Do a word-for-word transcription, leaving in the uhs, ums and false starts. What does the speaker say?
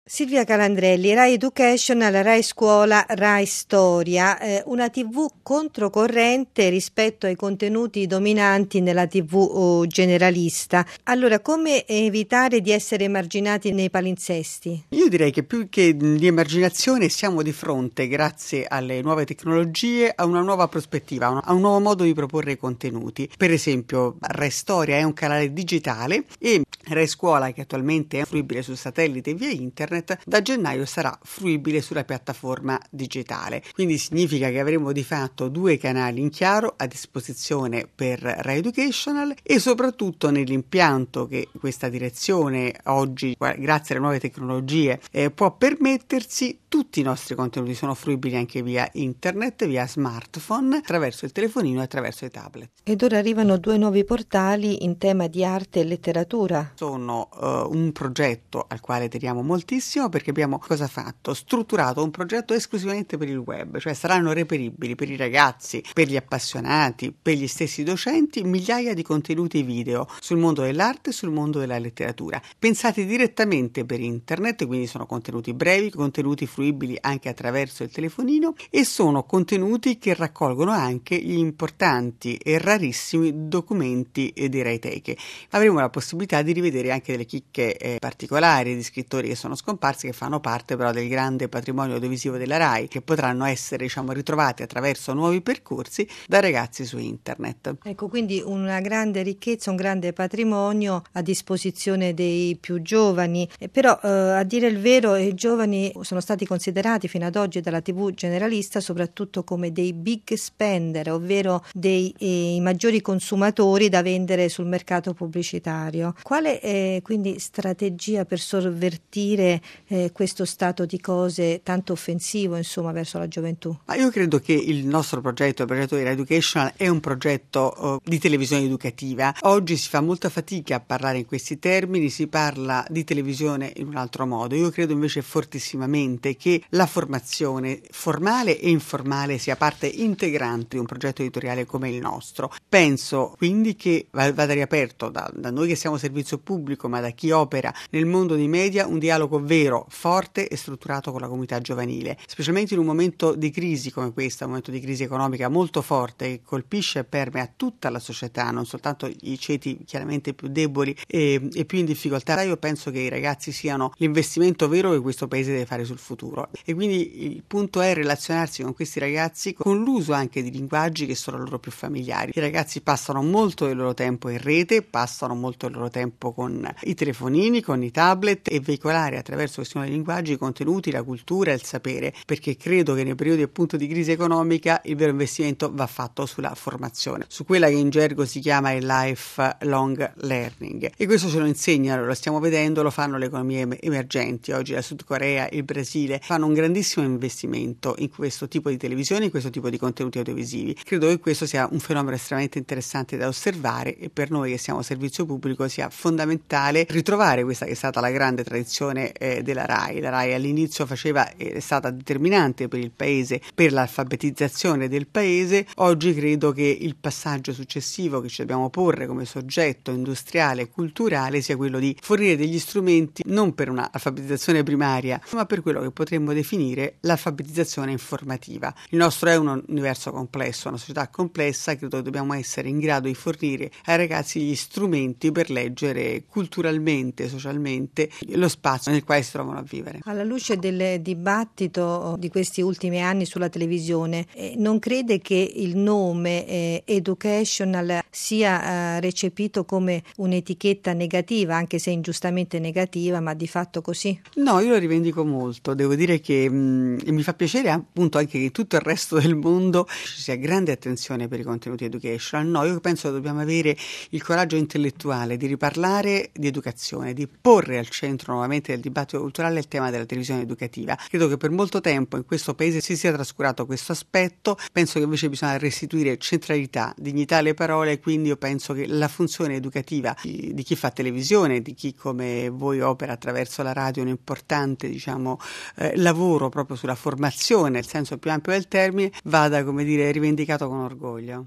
Silvia Calandrelli, Rai Educational, Rai Scuola, Rai Storia, eh, una tivù controcorrente rispetto ai contenuti dominanti nella tivù oh, generalista. Allora, come evitare di essere emarginati nei palinsesti? Io direi che più che di emarginazione siamo di fronte, grazie alle nuove tecnologie, a una nuova prospettiva, a un, a un nuovo modo di proporre i contenuti. Per esempio, Rai Storia è un canale digitale e Rai Scuola, che attualmente è fruibile su satellite e via internet, da gennaio sarà fruibile sulla piattaforma digitale. Quindi significa che avremo di fatto due canali in chiaro a disposizione per Rai Educational e soprattutto nell'impianto che questa direzione oggi, grazie alle nuove tecnologie, eh, può permettersi. Tutti i nostri contenuti sono fruibili anche via internet, via smartphone, attraverso il telefonino e attraverso i tablet. Ed ora arrivano due nuovi portali in tema di arte e letteratura. Sono uh, un progetto al quale teniamo moltissimo, perché abbiamo cosa fatto? Strutturato un progetto esclusivamente per il web, cioè saranno reperibili per i ragazzi, per gli appassionati, per gli stessi docenti, migliaia di contenuti video sul mondo dell'arte e sul mondo della letteratura, pensati direttamente per internet, quindi sono contenuti brevi, contenuti fruibili anche attraverso il telefonino e sono contenuti che raccolgono anche gli importanti e rarissimi documenti di Rai Teche. Avremo la possibilità di rivedere anche delle chicche eh, particolari di scrittori che sono scomparsi, che fanno parte però del grande patrimonio audiovisivo della Rai, che potranno essere, diciamo, ritrovati attraverso nuovi percorsi da ragazzi su internet. Ecco, quindi una grande ricchezza, un grande patrimonio a disposizione dei più giovani, eh, però eh, a dire il vero i giovani sono stati considerati fino ad oggi dalla tivù generalista soprattutto come dei big spender, ovvero dei eh, maggiori consumatori da vendere sul mercato pubblicitario. Quale è quindi strategia per sovvertire eh, questo stato di cose tanto offensivo, insomma, verso la gioventù? Ma io credo che il nostro progetto, il progetto di Rai Educational, è un progetto uh, di televisione educativa. Oggi si fa molta fatica a parlare in questi termini, si parla di televisione in un altro modo. Io credo invece fortissimamente che la formazione formale e informale sia parte integrante di un progetto editoriale come il nostro. Penso quindi che vada riaperto da, da noi che siamo servizio pubblico, ma da chi opera nel mondo dei media, un dialogo vero, forte e strutturato con la comunità giovanile, specialmente in un momento di crisi come questa, un momento di crisi economica molto forte che colpisce e permea tutta la società, non soltanto i ceti chiaramente più deboli e, e più in difficoltà. Io penso che i ragazzi siano l'investimento vero che questo paese deve fare sul futuro. E quindi il punto è relazionarsi con questi ragazzi con l'uso anche di linguaggi che sono loro più familiari. I ragazzi passano molto del loro tempo in rete, passano molto del loro tempo con i telefonini, con i tablet, e veicolare attraverso questi nuovi linguaggi i contenuti, la cultura e il sapere, perché credo che nei periodi appunto di crisi economica il vero investimento va fatto sulla formazione, su quella che in gergo si chiama il lifelong learning, e questo ce lo insegnano, lo stiamo vedendo, lo fanno le economie emergenti. Oggi la Sud Corea, il Brasile fanno un grandissimo investimento in questo tipo di televisione, in questo tipo di contenuti audiovisivi. Credo che questo sia un fenomeno estremamente interessante da osservare, e per noi che siamo servizio pubblico sia fondamentale ritrovare questa che è stata la grande tradizione eh, della Rai. La Rai all'inizio faceva, è stata determinante per il paese, per l'alfabetizzazione del paese. Oggi credo che il passaggio successivo che ci dobbiamo porre come soggetto industriale e culturale sia quello di fornire degli strumenti non per una alfabetizzazione primaria, ma per quello che potremmo definire l'alfabetizzazione informativa. Il nostro è un universo complesso, una società complessa. Credo che dobbiamo essere in grado di fornire ai ragazzi gli strumenti per leggere culturalmente, socialmente lo spazio nel quale si trovano a vivere. Alla luce del dibattito di questi ultimi anni sulla televisione, eh, non crede che il nome eh, educational sia eh, recepito come un'etichetta negativa, anche se ingiustamente negativa, ma di fatto così? No, io lo rivendico molto. Devo dire che mh, mi fa piacere appunto anche che in tutto il resto del mondo ci sia grande attenzione per i contenuti educational. No, io penso che dobbiamo avere il coraggio intellettuale di riparlare di educazione, di porre al centro nuovamente del dibattito culturale il tema della televisione educativa. Credo che per molto tempo in questo paese si sia trascurato questo aspetto. Penso che invece bisogna restituire centralità, dignità alle parole, quindi io penso che la funzione educativa di, di chi fa televisione, di chi come voi opera attraverso la radio un importante, diciamo, eh, lavoro proprio sulla formazione, nel senso più ampio del termine, vada, come dire, rivendicato con orgoglio.